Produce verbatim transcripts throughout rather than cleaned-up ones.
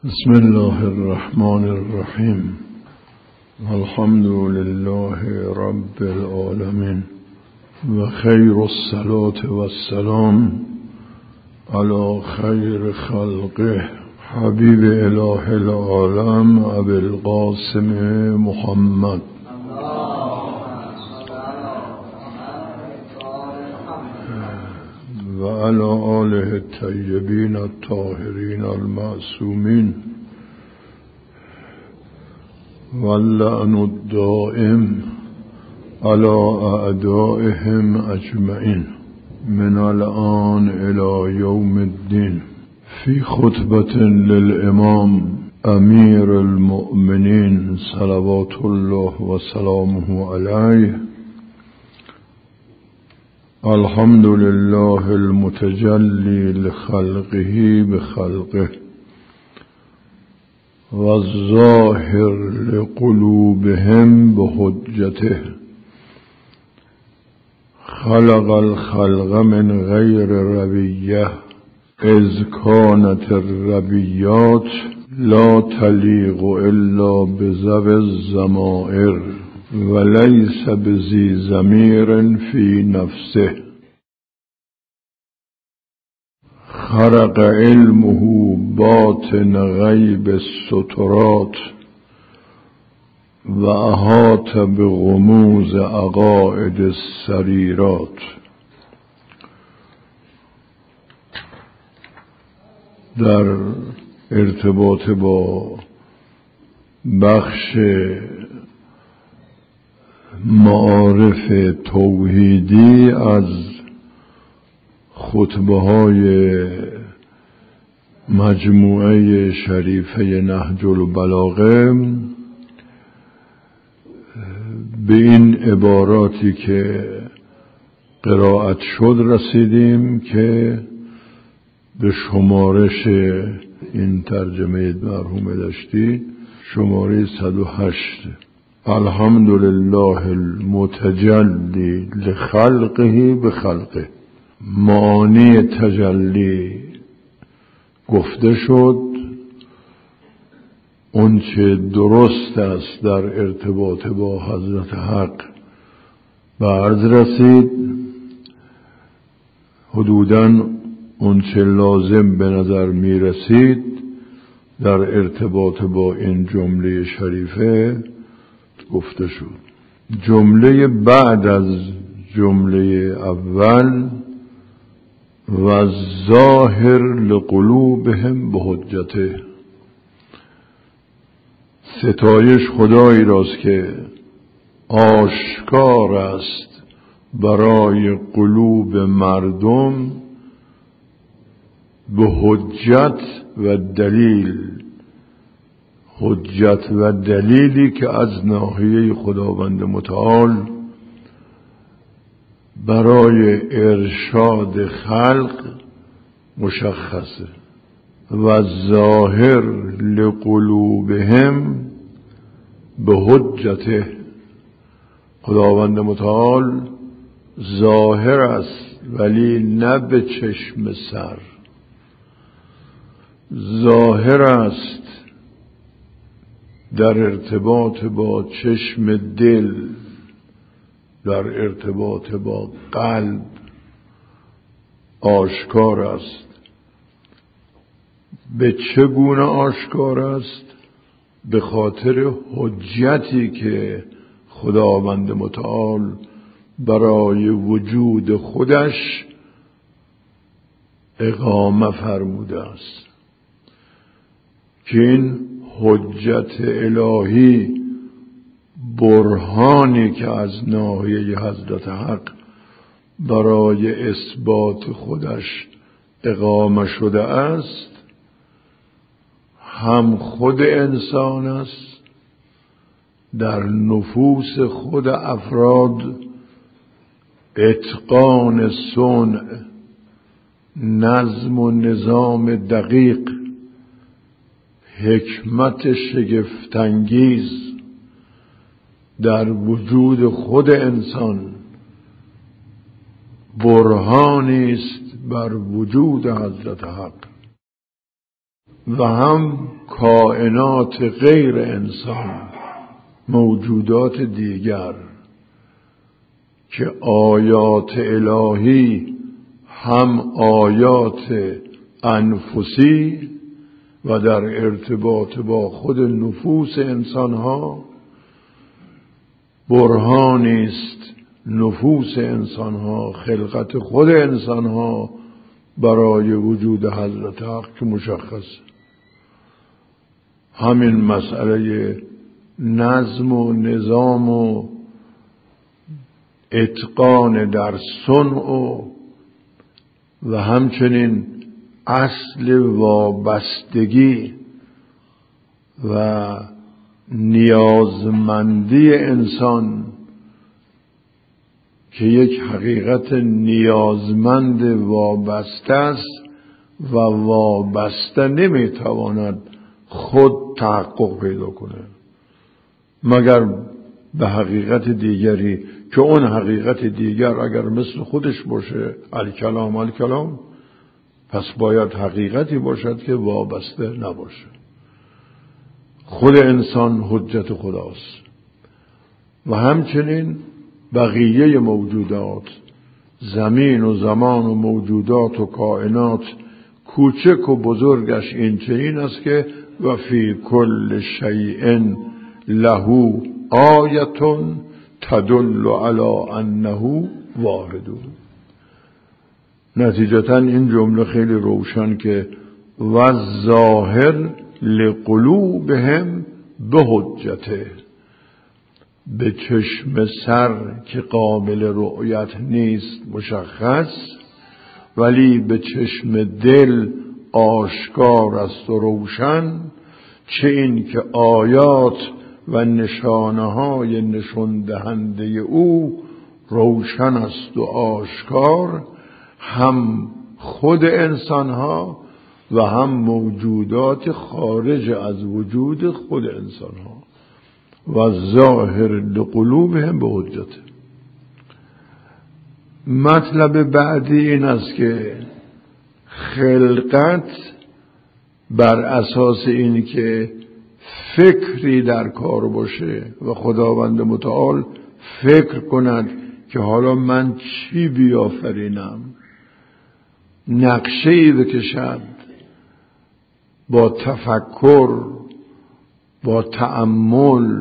بسم الله الرحمن الرحیم. الحمد لله رب العالمین و خیر الصلاة و السلام علی خیر خلقه حبیب اله العالم ابی القاسم محمد و علی آله الطیبین الطاهرین المعصومین واللعن الدائم على اعدائهم اجمعین من الآن الى یوم الدین. فی خطبة للامام امیر المؤمنین صلوات الله و سلامه علیه: الحمد لله المتجلی لخلقه بخلقه و الظاهر لقلوبهم بحجته. خلق الخلق من غیر ربیه اذ كانت الربیات لا تلیق الا بذوی الضمائر وليس بذی ضمیر فی نفسه. خرق علمه باطن غیب السترات و احاط بغموض عقائد السریرات. در ارتباط با بخش معارف توحیدی از خطبه های مجموعه شریفه نهج البلاغه به این عباراتی که قرائت شد رسیدیم که به شمارش این ترجمه مرحوم دشتی شماره صد و هشت: الحمد لله المتجلی لخلقه بخلقه. معانی تجلی گفته شد، اون چه درست است در ارتباط با حضرت حق به عرض رسید. حدوداً اون چه لازم به نظر می رسید در ارتباط با این جمله شریفه گفته شد. جمله بعد از جمله اول و ظاهر لقلوبهم بحجته، ستایش خدایی راست که آشکار است برای قلوب مردم به حجت و دلیل. حجت و دلیلی که از ناحیه خداوند متعال برای ارشاد خلق مشخصه. و ظاهر لقلوبهم به حجته، خداوند متعال ظاهر است ولی نه به چشم سر، ظاهر است در ارتباط با چشم دل، در ارتباط با قلب آشکار است. به چه گونه آشکار است؟ به خاطر حجتی که خداوند متعال برای وجود خودش اقامه فرموده است که این حجت الهی، برهانی که از ناحیه حضرت حق برای اثبات خودش اقامه شده است، هم خود انسان است، در نفوس خود افراد اتقان صنع، نظم و نظام دقیق، حکمت شگفت‌انگیز در وجود خود انسان برهانی است بر وجود حضرت حق و هم کائنات غیر انسان، موجودات دیگر که آیات الهی هم آیات انفسی و در ارتباط با خود نفوس انسانها برهانی است نفوس انسانها، خلقت خود انسانها برای وجود حضرت حق که مشخص. همین مسئله نظم و نظام و اتقان در صنع و و همچنین اصل وابستگی و نیازمندی انسان که یک حقیقت نیازمند وابسته است و وابسته نمیتواند خود تحقق پیدا کنه مگر به حقیقت دیگری که اون حقیقت دیگر اگر مثل خودش باشه الکلام الکلام، پس باید حقیقتی باشد که وابسته نباشه. خود انسان حجت خداست و همچنین بقیه موجودات، زمین و زمان و موجودات و کائنات کوچک و بزرگش این چنین است که و فی کل شیء له آیة تدل علی انه واحد. نتیجتا این جمله خیلی روشن که و ظاهر لقلوبهم به حجته، به چشم سر که قابل رؤیت نیست مشخص، ولی به چشم دل آشکار است و روشن، چه این که آیات و نشانه‌های نشان دهنده او روشن است و آشکار، هم خود انسان‌ها و هم موجودات خارج از وجود خود انسان‌ها. و ظاهر لقلوبهم به حجت. مطلب بعدی این است که خلقت بر اساس این که فکری در کار باشه و خداوند متعال فکر کند که حالا من چی بیافرینم، نقشه‌ای بکشد، با تفکر، با تأمل،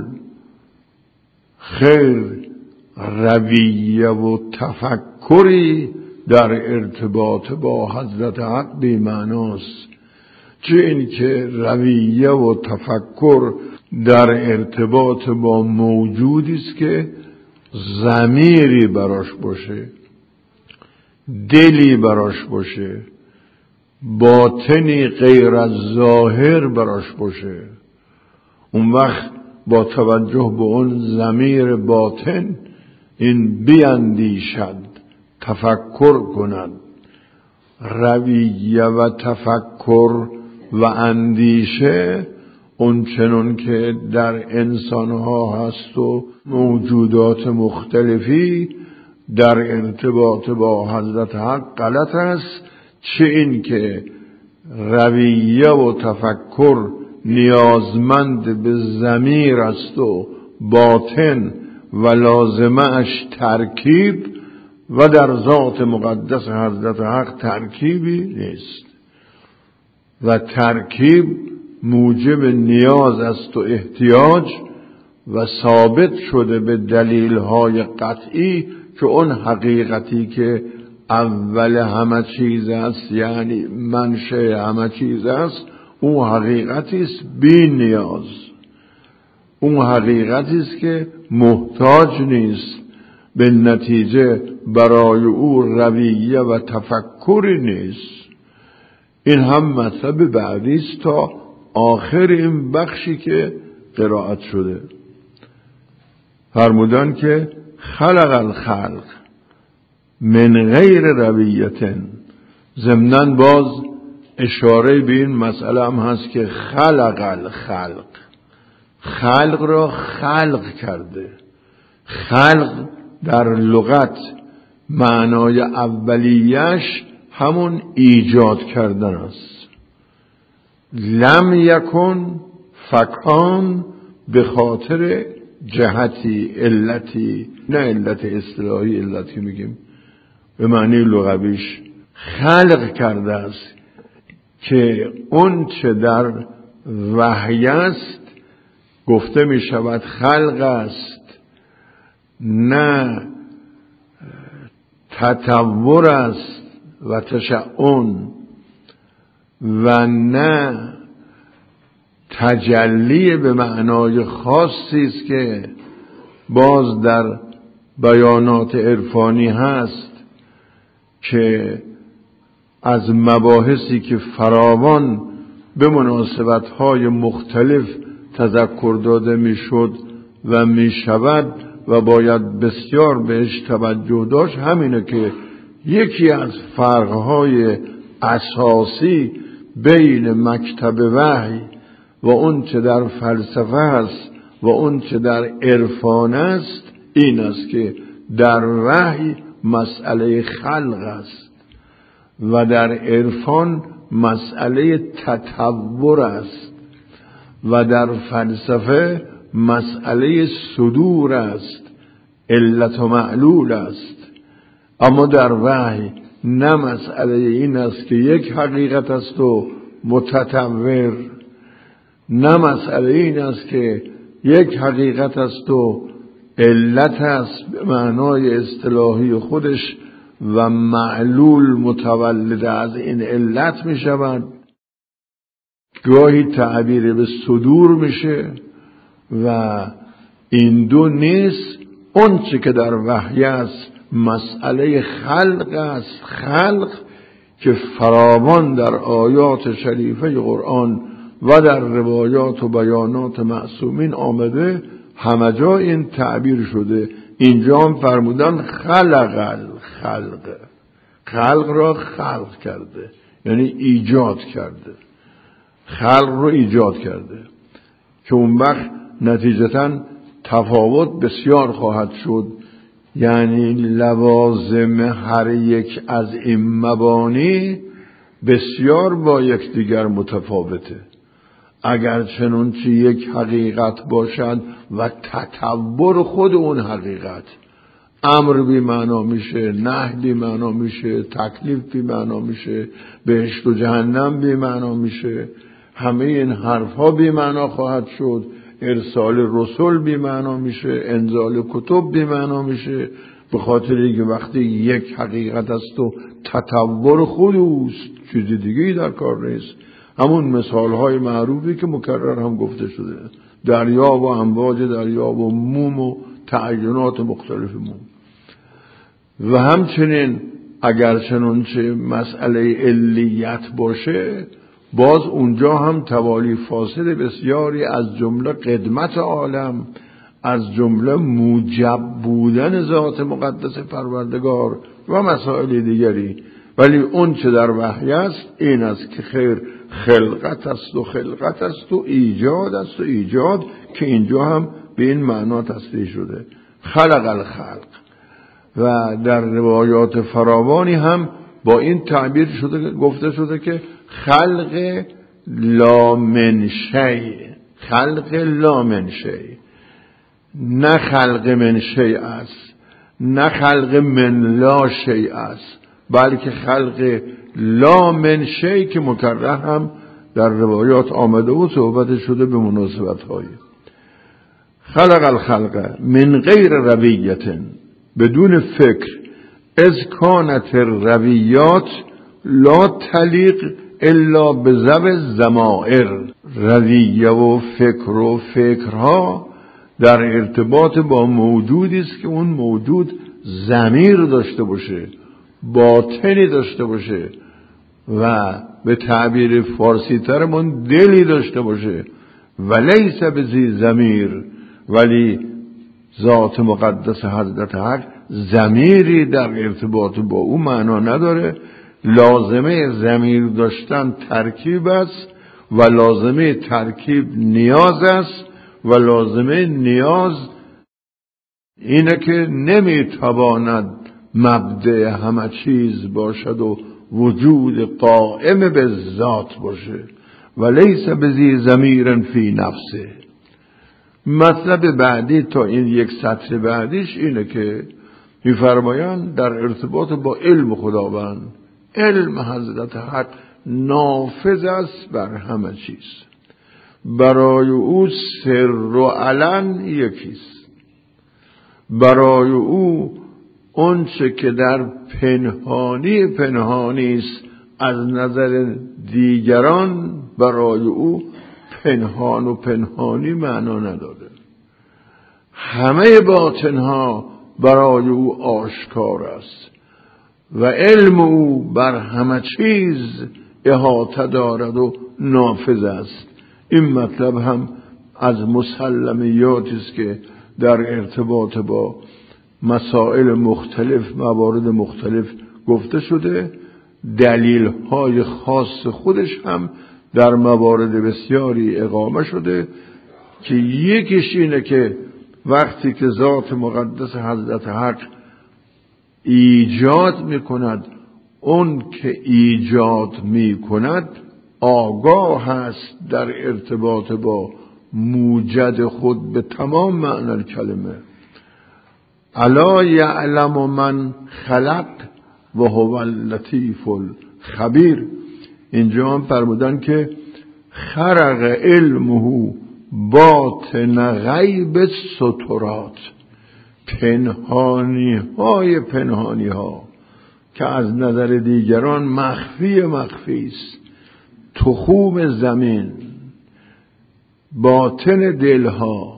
خیر رویه و تفکری در ارتباط با حضرت حق بی معناست. چه این که رویه و تفکر در ارتباط با موجودی است که ضمیری براش باشه، دلی براش باشه، باطنی غیر از ظاهر براش باشه. اون وقت با توجه به اون ضمیر باطن این بیاندیشد، تفکر کند. رویه و تفکر و اندیشه اون چنون که در انسانها هست و موجودات مختلفی در ارتباط با حضرت حق غلط است. چه این که رویه و تفکر نیازمند به ضمیر است و باطن و لازمش ترکیب، و در ذات مقدس حضرت حق ترکیبی نیست و ترکیب موجب نیاز است و احتیاج و ثابت شده به دلیل‌های قطعی که اون حقیقتی که اول همه چیز است، یعنی منشأ همه چیز است، اون حقیقتی است بی نیاز، اون حقیقتی است که محتاج نیست، به نتیجه برای او رویه و تفکری نیست. این هم مطلب بعدی است تا آخر این بخشی که قرائت شده. فرمودن که خلق الخلق من غیر رویتن. ضمناً باز اشاره به این مسئله هم هست که خلق الخلق، خلق را خلق کرده. خلق در لغت معنای اولیش همون ایجاد کردن است، لم یکن فکان به خاطر جهتی علتی، نه علت اصطلاحی، علتی میگیم به معنی لغویش، خلق کرده است که اون چه در وحی است گفته می شود خلق است، نه تطور است و تشعن و نه تجلی به معنای خاصی است که باز در بیانات عرفانی هست که از مباحثی که فراوان به مناسبت‌های مختلف تذکر داده میشد و میشود و باید بسیار بهش توجه داشت، همینه که یکی از فرق‌های اساسی بین مکتب وحی و اون چه در فلسفه است و اون چه در عرفان است این است که در وحی مسئله خلق است و در عرفان مسئله تطور است و در فلسفه مسئله صدور است، علت و معلول است. اما در وحی نه مسئله این است که یک حقیقت است و متطور، نه مسئله این است که یک حقیقت است و علت است به معنای اصطلاحی خودش و معلول متولد از این علت می شود. گاهی تعبیر به صدور میشه و این دو نیست. اون چه که در وحی است مسئله خلق است، خلق که فراوان در آیات شریفه قرآن و در روایات و بیانات معصومین آمده، همه جا این تعبیر شده. اینجا هم فرمودن خلق الخلق، خلق را خلق کرده یعنی ایجاد کرده، خلق رو ایجاد کرده که اون وقت نتیجتاً تفاوت بسیار خواهد شد. یعنی لوازم هر یک از این مبانی بسیار با یکدیگر متفاوته. اگر چنانچه یک حقیقت باشد و تطور خود اون حقیقت، امر بی معنا میشه، نهی بی معنا میشه، تکلیف بی معنا میشه، بهشت و جهنم بی معنا میشه، همه این حرفها بی معنا خواهد شد، ارسال رسول بی معنا میشه، انزال کتب بی معنا میشه، به خاطر اینکه وقتی یک حقیقت است و تطور خود اوست، چیز دیگه‌ای در کار نیست. همون مثالهای معروفی که مکرر هم گفته شده، دریا و امواج دریا و موم و تعینات مختلف موم. و همچنین اگر چنانچه مسئله علیت باشه، باز اونجا هم توالی فاصل بسیاری از جمله قدمت عالم، از جمله موجب بودن ذات مقدس پروردگار و مسائل دیگری. ولی اون چه در وحی است این است که خیر خلقت است و خلقت است و ایجاد است و ایجاد، که اینجا هم به این معنا تصریح شده، خلق الخلق. و در روایات فراوانی هم با این تعبیر شده، گفته شده که خلق لا من شیء، خلق لا من شیء، نه خلق من شیء است، نه خلق من لا شیء است، بلکه خلق لا من شیء که مکرر هم در روایات آمده و صحبت شده به مناسبت های. خلق الخلق من غیر رویت، بدون فکر، از کانت رویات لا تلیق الا بذو الضمائر. رویه و فکر و فکرها در ارتباط با موجودی است که اون موجود ضمیر داشته باشه، باطنی داشته باشه و به تعبیر فارسی ترمون دلی داشته باشه. ولیس بذی ضمیر، ولی ذات مقدس حضرت حق ضمیری در ارتباط با او معنا نداره. لازمه ضمیر داشتن ترکیب است و لازمه ترکیب نیاز است و لازمه نیاز اینه که نمیتواند مبدأ همه چیز باشد و وجود قائم به ذات باشه، و لیس بذی ضمیر فی نفسه. مطلب بعدی تا این یک سطر بعدیش اینه که میفرمایند در ارتباط با علم خداوند، علم حضرت حق نافذ است بر همه چیز، برای او سر و علن یکیست. برای او اون چه که در پنهانی پنهانی است از نظر دیگران، برای او پنهان و پنهانی معنا نداره. همه باطنها برای او آشکار است و علم او بر همه چیز احاطه دارد و نافذ است. این مطلب هم از مسلمیاتی است که در ارتباط با مسائل مختلف، موارد مختلف گفته شده. دلیل های خاص خودش هم در موارد بسیاری اقامه شده که یکیش اینه که وقتی که ذات مقدس حضرت حق ایجاد می کند، اون که ایجاد می کند آگاه هست در ارتباط با موجد خود به تمام معنی کلمه. الا یعلم من خلق و هو اللطیف الخبیر. اینجا هم فرمودن که خرق علمه باطن غیب سترات، پنهانی های پنهانی ها که از نظر دیگران مخفی مخفی است، تخوم زمین، باطن دلها،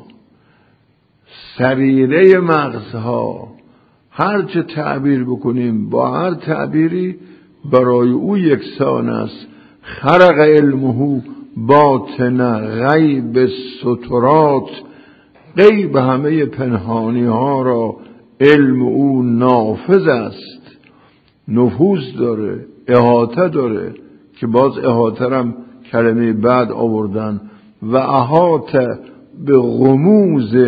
سریره مغزها، هر چه تعبیر بکنیم با هر تعبیری برای او یکسان است. خرق علمه باطن غیب سترات، غیب همه پنهانی ها را علم او نافذ است، نفوذ داره، احاطه داره، که باز احاطه هم کلمه بعد آوردن و احاطه به غموز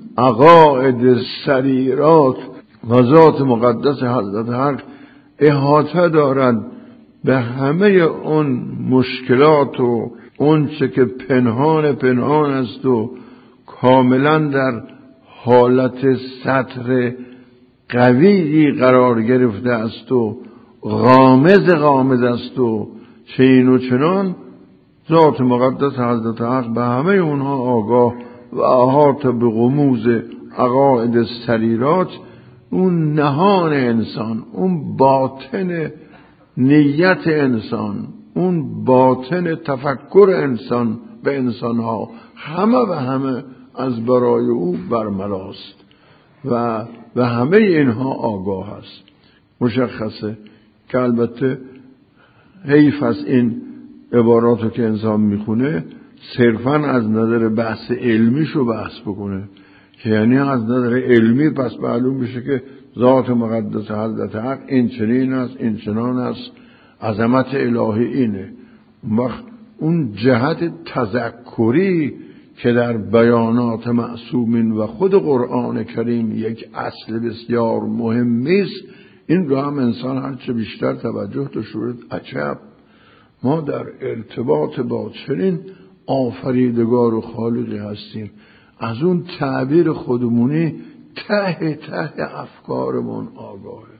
عقاید سریرات. و ذات مقدس حضرت حق احاطه دارد به همه اون مشکلات و اون چه که پنهان پنهان است و کاملا در حالت سطر قویی قرار گرفته است و غامض غامض است و چین و چنان. ذات مقدس حضرت حق به همه اونها آگاه و احاطه به غموز عقاید سریرات. اون نهان انسان، اون باطن نیت انسان، اون باطن تفکر انسان به انسانها، همه و همه از برای او برملاست و و همه اینها آگاه است. مشخصه که البته حیف از این عباراتو که انسان میخونه صرفاً از نظر بحث علمیشو بحث بکنه، که یعنی از نظر علمی پس معلوم بشه که ذات مقدس حضرت حق این چنین است، این چنان است، عظمت الهی اینه. وقت اون جهت تذکری که در بیانات معصومین و خود قرآن کریم یک اصل بسیار مهمی است، این رو هم انسان هرچه بیشتر توجه داشته عجب ما در ارتباط با چنین آفریدگار و خالقی هستیم. از اون تعبیر خودمونی ته ته افکارمون آگاهه،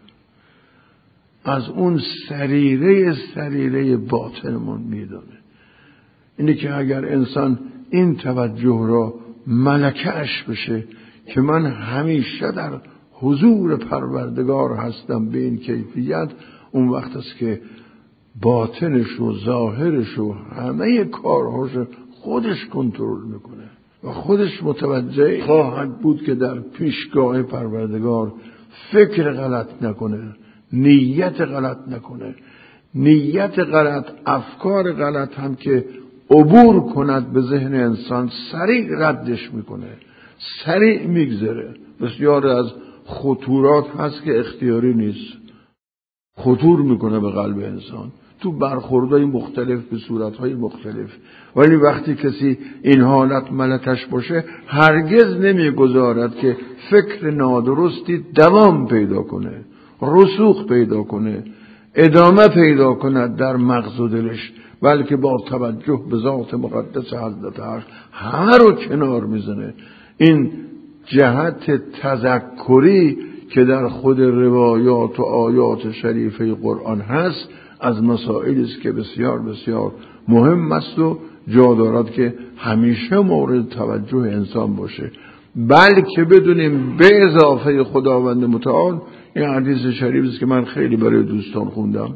از اون سریره سریره باطنمون میدونه. اینه که اگر انسان این توجه را ملکه‌اش بشه که من همیشه در حضور پروردگار هستم به این کیفیت، اون وقت است که باطنش و ظاهرش و همه کارهاش خودش کنترل میکنه و خودش متوجه خواهد بود که در پیشگاه پروردگار فکر غلط نکنه، نیت غلط نکنه. نیت غلط، افکار غلط هم که عبور کند به ذهن انسان سریع ردش میکنه، سریع میگذره. بسیار از خطورات هست که اختیاری نیست، خطور میکنه به قلب انسان تو برخوردهای مختلف به صورتهای مختلف. ولی وقتی کسی این حالت ملکش باشه هرگز نمیگذارد که فکر نادرستی دوام پیدا کنه، رسوخ پیدا کنه، ادامه پیدا کند در مغز و دلش. بلکه با توجه به ذات مقدس حضرت حق همه رو کنار میزنه. این جهت تذکری که در خود روایات و آیات شریفه قرآن هست از مسائلی است که بسیار بسیار مهم است و جا دارد که همیشه مورد توجه انسان باشه. بلکه بدونیم به اضافه خداوند متعال، این حدیث شریف است که من خیلی برای دوستان خوندم،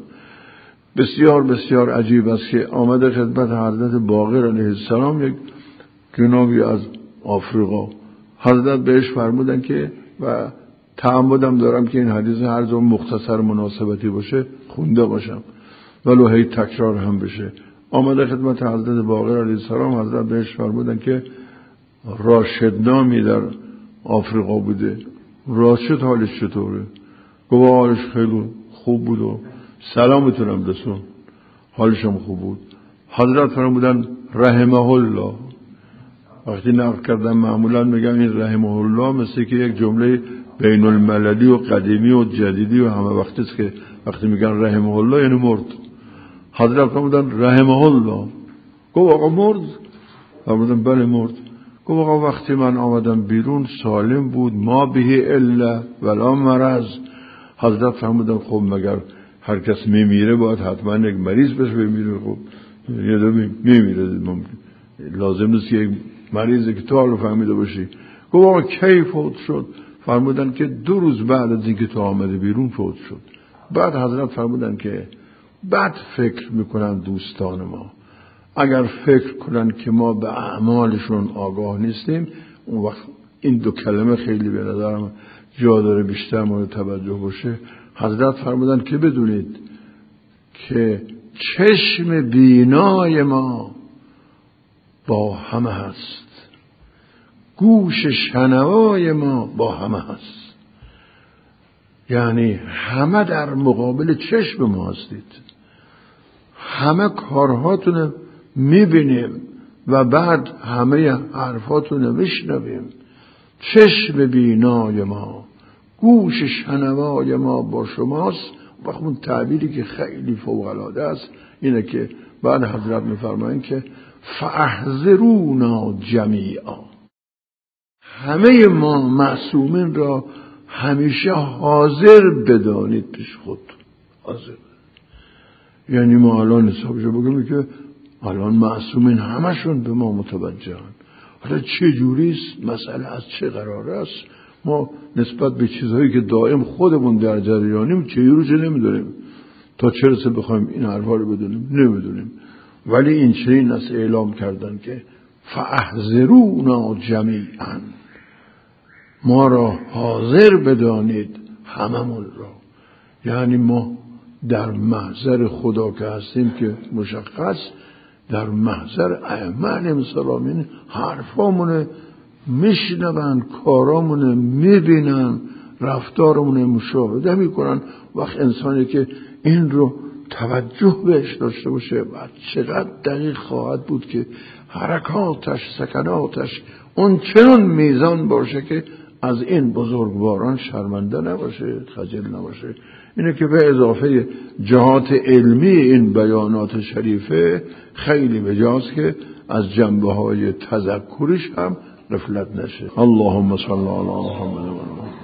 بسیار بسیار عجیب است که آمده خدمت حضرت باقر علیه السلام یک جنابی از آفریقا. حضرت بهش فرمودن که و تعمدم دارم که این حدیث هر جا مختصر مناسبتی باشه خونده باشم ولو هی تکرار هم بشه. آمده خدمت حضرت باقر علیه السلام، حضرت بهش فرمودن که راشد نامی در آفریقا بوده، راشد حالش چطوره؟ گفت حالش خیلی خوب بود و سلامتونم رسون، حالش هم خوب بود. حضرت فرمودن رحمه الله. وقتی نقل کردن معمولا میگم این رحمه الله مثل که یک جمله بین المللی و قدیمی و جدیدی و همه وقتی است که وقتی میگن رحمه الله یعنی مرد. حضرت فرمودن رحمه الله. گفت آقا مرد؟ فرمودن بله مرد. گفت آقا وقتی من آمدم بیرون سالم بود، ما به الا ولا مرض. حضرت فرمودن خب مگر هر کس میمیره باید حتما یک مریض بشه بمیره؟ خب یه دو میمیره، لازم نیست که یک مریضی که تو حالو فهمیده باشی. گفت آقا کی فوت شد؟ فرمودن که دو روز بعد از اینکه تو آمده بیرون فوت شد. بعد حضرت فرمودن که بعد فکر میکنن دوستان ما اگر فکر کنن که ما به اعمالشون آگاه نیستیم، اون وقت این دو کلمه خیلی به نظرم جا داره بیشتر مورد توجه باشه. حضرت فرمودن که بدونید که چشم بینای ما با همه هست، گوش شنوای ما با همه هست، یعنی همه در مقابل چشم ما هستید، همه کارهاتون میبینیم و بعد همه حرفاتون میشنویم. چشم بینای ما، گوش شنوای ما با شماست. و اون تعبیری که خیلی فوق العاده است اینه که بعد حضرت میفرمایند که فاحذرونا جمیعا، همه ما معصومین را همیشه حاضر بدانید پیش خود. حاضر یعنی ما الان حسابشو بگیم که الان معصومین همشون به ما متوجهن. حالا چه جوریست؟ مسئله از چه قراره است؟ ما نسبت به چیزهایی که دائم خودمون در جریانیم چه رو چه نمیدونیم. تا چه رسه بخوایم این حرفا رو بدونیم؟ نمیدونیم. ولی این چنین است اعلام کردن که فاحذرونا جمیعا، ما را حاضر بدانید هممون را. یعنی ما در محضر خدا که هستیم که مشخص در محضر ائمه علیهم السلام، این حرفامونه میشنون، کارامونه میبینن، رفتارمونه مشاهده میکنن. وقت انسانی که این رو توجه بهش داشته باشه و چقدر دقیق خواهد بود که حرکاتش سکناتش اون چنان میزان باشه که از این بزرگواران شرمنده نباشه، خجل نباشه. اینه که به اضافه جهات علمی این بیانات شریفه خیلی بجاست که از جنبه های تذکرش هم غفلت نشه. اللهم صل علی محمد و آل محمد.